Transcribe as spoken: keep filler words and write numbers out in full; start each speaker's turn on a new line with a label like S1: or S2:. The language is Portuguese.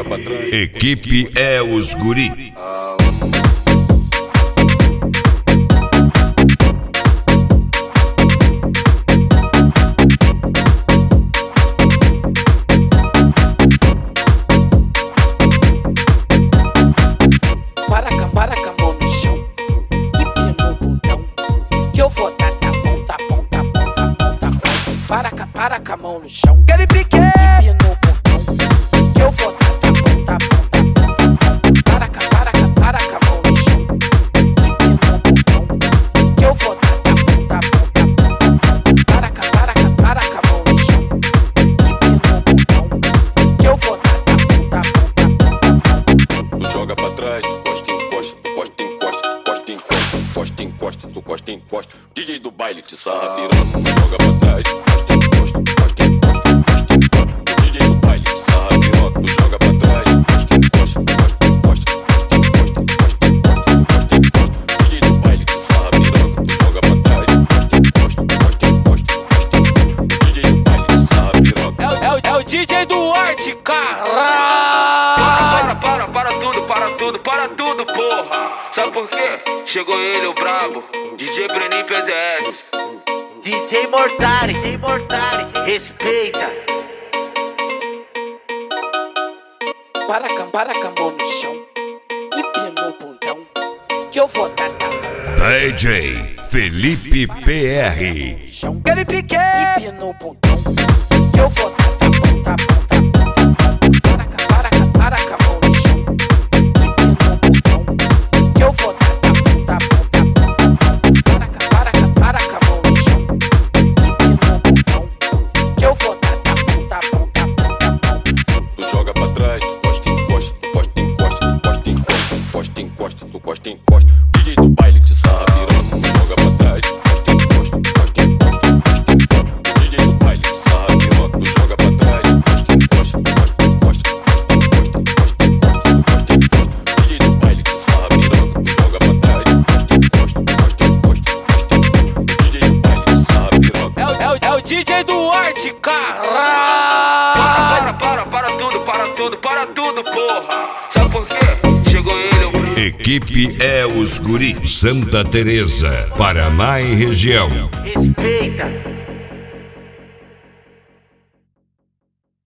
S1: pra trás.
S2: Equipe é os guri.
S3: Para com, para com a mão no chão e pia no bundão, que eu vou dar tá bom, tá bom, tá bom, tá bom, tá bom. Para com, para com a mão no chão,
S4: Aquele pique
S3: e pia no bundão, que eu vou dar tá bom, tá bom, tá bom, tá bom. Para com, para com, para com a mão no chão e pia no bundão, que eu vou dar tá bom, tá bom, tá bom, tá bom. Para com, para com, para com a mão no chão e pia no bundão, que eu vou dar tá bom, tá bom, tá bom, tá bom.
S1: Tu joga pra trás, tu costa, encosta, tu costa, encosta, tu costa, encosta, tu costa, encosta, tu costa, encosta. D J do baile te sarra pirando, tu joga pra trás, tu costa, encosta, tu costa, encosta, tu costa, encosta. D J do baile te sarra pirando, tu joga pra trás, tu costa, encosta, tu costa, encosta, tu costa, encosta, tu costa, encosta, tu costa, encosta. D J do baile te sarra pirando, tu joga pra trás, tu costa, encosta, tu costa, encosta, tu costa, encosta. D J do baile te sarra pirando.
S4: É, o- é, o- é o D J do Arte, cara.
S5: Para, para, para tudo, para tudo, para tudo, porra. Sabe por quê? Chegou ele, o brabo, D J Breninho P Z S.
S6: D J Mortari, D J Mortari, respeita.
S3: Para com, para com a mão no chão e pia no bundão, que eu vou dar tá bom, tá
S2: D J Felipe P R.
S3: chão
S4: Aquele pique
S3: e pia no bundão, que eu vou dar tá bom, tá bom, tá bom, tá bom. Para com, para com, para com a mão no chão e pia no bundão, que eu vou dar tá bom, tá bom, tá bom, tá bom. Para com, para com, para com a mão no chão e pia no bundão, que eu vou dar tá bom, tá bom, tá bom, tá bom.
S1: Tu joga pra trás, tu costa, encosta, tu costa, encosta, tu costa, encosta, tu costa, encosta, tu costa, encosta. D J do baile te sarra pirando, tu joga pra trás, tu costa, encosta, tu costa, encosta, tu costa, encosta. D J do baile te sarra pirando, tu joga pra trás, tu costa, encosta, tu costa, encosta, tu costa, encosta, tu costa, encosta, tu costa, encosta. D J do baile te sarra pirando, tu joga pra trás, tu costa, encosta, tu costa, encosta, tu costa, encosta. D J do baile te sarra pirando.
S4: É, o- é, o- é o D J do Arte, cara.
S5: Para, para, para tudo, para tudo, para tudo, porra. Sabe por quê? Chegou ele, o brabo.
S2: Equipe é os guri. Santa Teresa, Paraná e região.
S6: Respeita.